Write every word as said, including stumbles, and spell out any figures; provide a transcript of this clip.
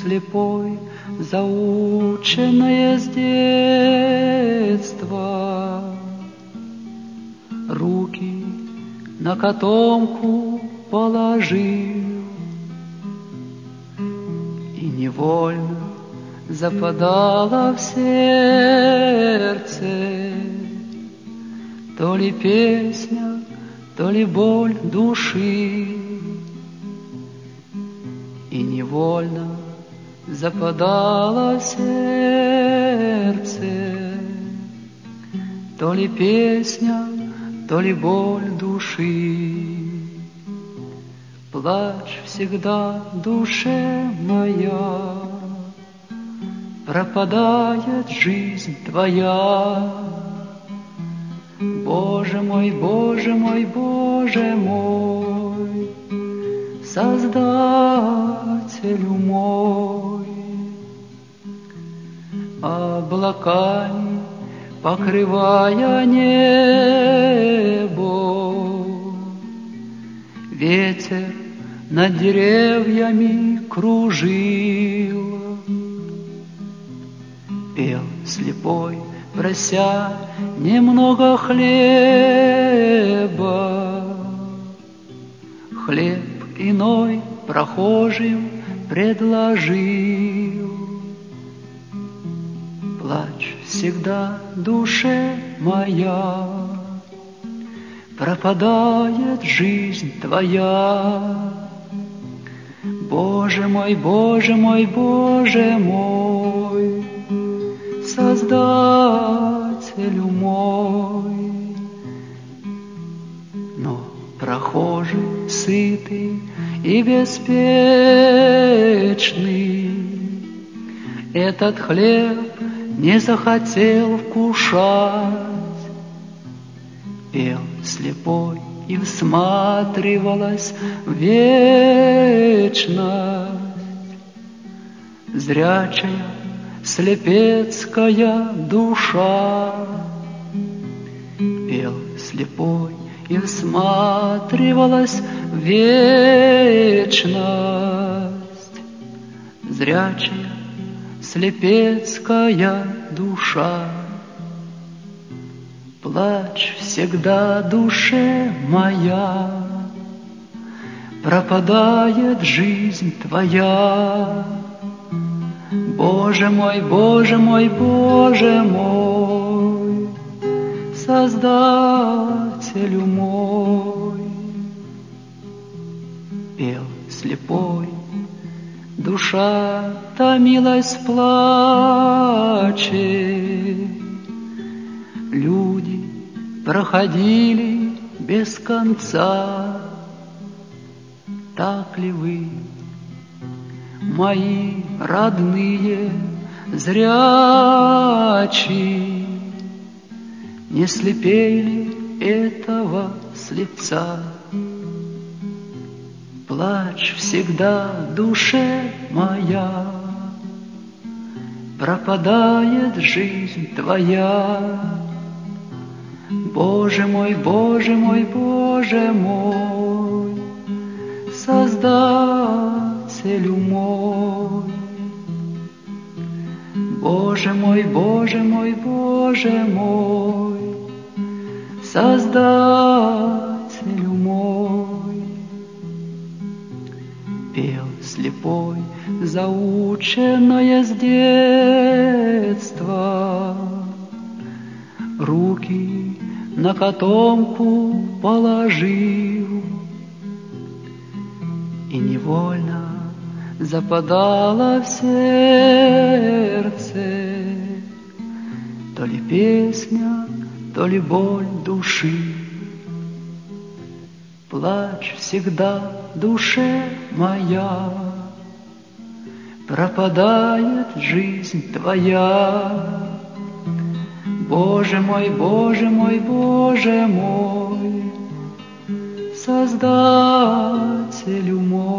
слепой, заученная с детства, руки на котомку положил, и невольно западала в сердце то ли песня, то ли боль души, и невольно западала в сердце то ли песня, то ли боль души. Плачь всегда, душе моя, пропадает жизнь твоя. Боже мой, Боже мой, Боже мой, Создателю мой, облаками покрывая небо, ветер над деревьями кружил, пел слепой, прося немного хлеба. Хлеб иной прохожим предложил. Плачь всегда, душе моя, пропадает жизнь твоя. Боже мой, Боже мой, Боже мой, Создателю мой. Но прохожий, сытый и беспечный, этот хлеб не захотел вкушать. Пел слепой и всматривалась в вечность. Зрячая слепецкая душа. Пел слепой и всматривалась в вечность. Зрячая слепецкая душа. Плачь всегда, душе моя, пропадает жизнь твоя. Боже мой, Боже мой, Боже мой, Создателю мой. Пел слепой, душа томилась в плаче. Люди проходили без конца. Так ли вы, мои родные, зрячие, не слепее этого слепца? Плачь всегда, душе моя, пропадает жизнь твоя. Боже мой, Боже мой, Боже мой, Создателю мой. Боже мой, Боже мой, Боже мой, Создателю мой. Пел слепой, заученная с детства, руки на котомку положил, и невольно западала в сердце то ли песня, то ли боль души. Плачь всегда, душе моя, пропадает жизнь твоя. Боже мой, Боже мой, Боже мой, Создателю мой.